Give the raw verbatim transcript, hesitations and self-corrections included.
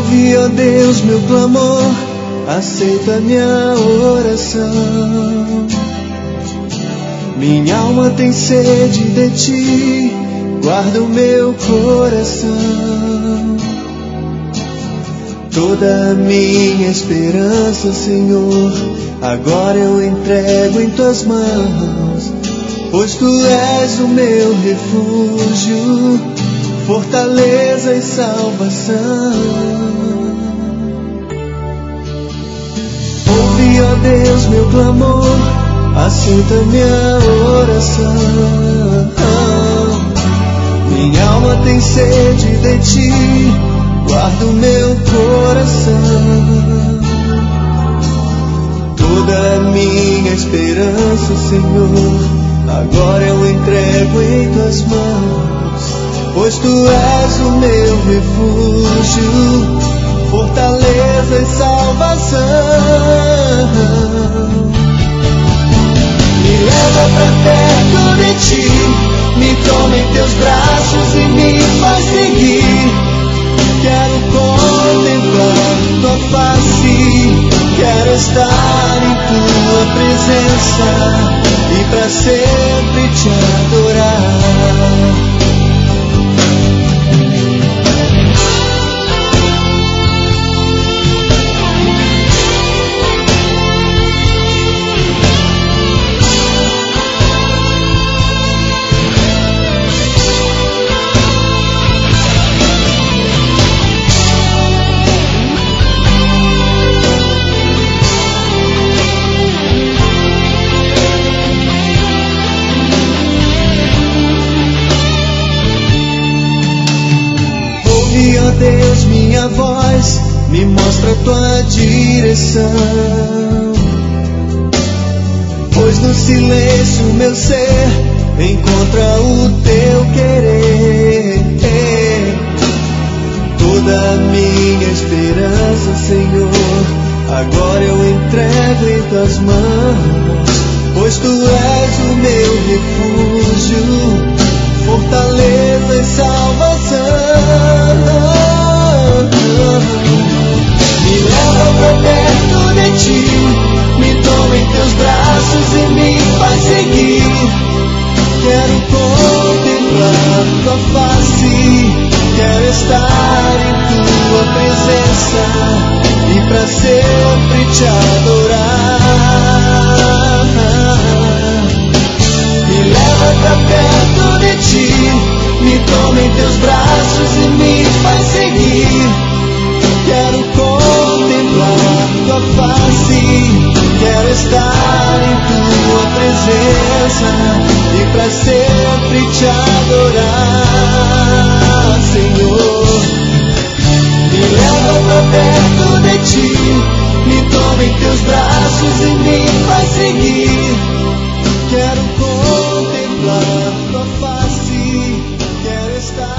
Ouve, ó Deus, meu clamor, aceita minha oração. Minha alma tem sede de ti, guarda o meu coração. Toda a minha esperança, Senhor, agora eu entrego em tuas mãos, pois tu és o meu refúgio, fortaleza e salvação. Ouve, ó Deus, meu clamor, aceita minha oração. Minha alma tem sede de ti, guarda o meu coração. Toda a minha esperança, Senhor, agora eu entrego em tuas mãos, pois tu és o meu refúgio, fortaleza e salvação. Me leva pra perto de ti, me toma em teus braços e me faz seguir. Quero contemplar tua face, quero estar em tua presença e pra sempre te adorar. Deus, minha voz, me mostra a tua direção, pois no silêncio meu ser encontra o teu querer. Toda a minha esperança, Senhor, agora eu entrego em tuas mãos, pois tu és o meu refúgio, fortaleza e salvação. Me leva pra perto de ti, me toma em teus braços e me faz seguir. Quero contemplar tua face, quero estar em tua presença e pra sempre te adorar. Me leva pra perto de ti, me toma em teus braços e me faz seguir. Quero contemplar tua face, quero estar em tua presença e pra sempre te adorar, Senhor. Me leva pra perto de ti, me toma em teus braços e me faz seguir. Quero contemplar tua face, quero estar